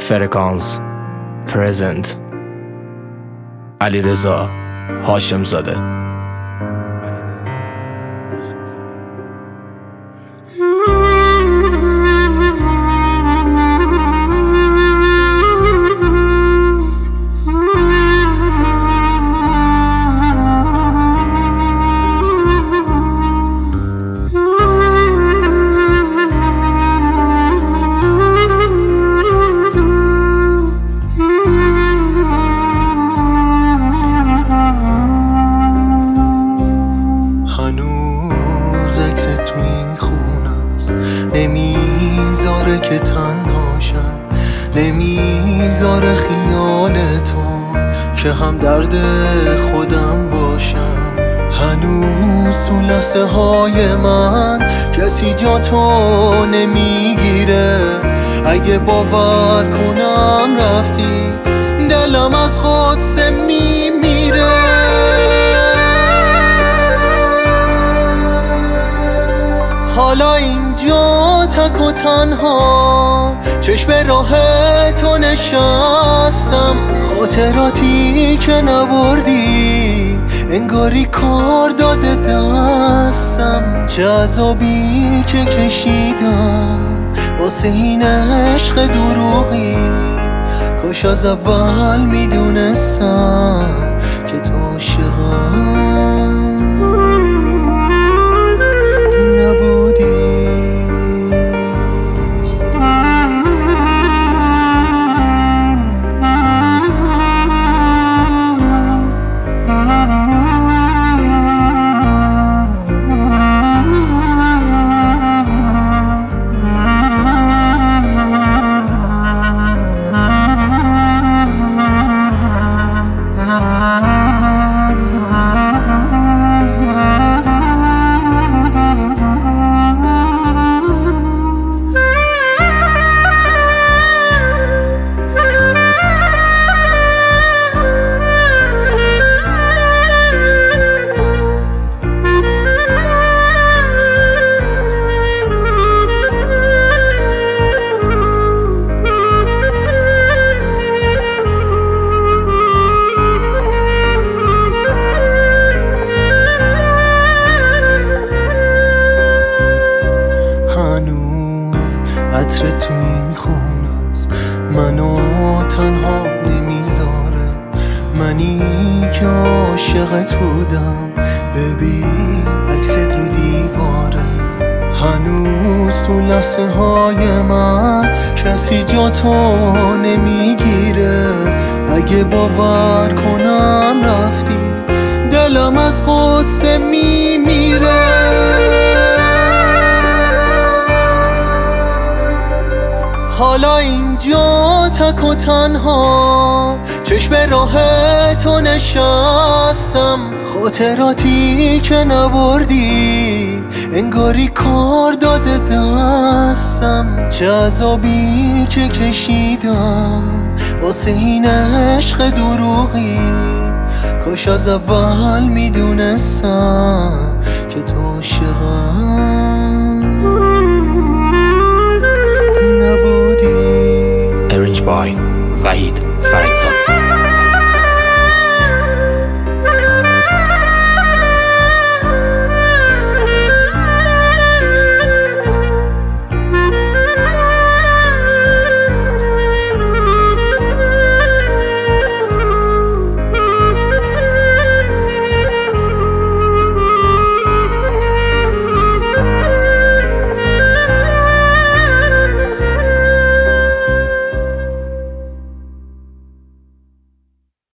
فرکانس پرزنت علیرضا هاشم زاده. نمیذاره که تنهاشم، نمیذاره خیال تو که هم درد خودم باشم. هنوز تو لحظه های من کسی جا تو نمیگیره. اگه باور کنم رفتی دلم از غصه میمیره. حالا اینجا تک و تنها چشم راه تو نشستم. خاطراتی که نبردی انگاری کار داده دستم. چه عذابی که کشیدم واسه این عشق دروغی. کاش از اول میدونستم که تو عاشقم عطر تو این خونه است، منو تنها نمیذاره. منی که عاشقت بودم، ببین عکست رو دیواره. هنوز تو لحظه های من کسی جا تو نمیگیره. اگه باور کنم رفتی دلم از غصه میمیره. حالا اینجا تک و تنها چشم راه تو نشستم. خاطراتی که نبردی انگاری کار داده دستم. چه عذابی که کشیدم واسه این عشق دروغی. کاش از اول میدونستم که تو عاشقم Arranged by وحید فرجزاده.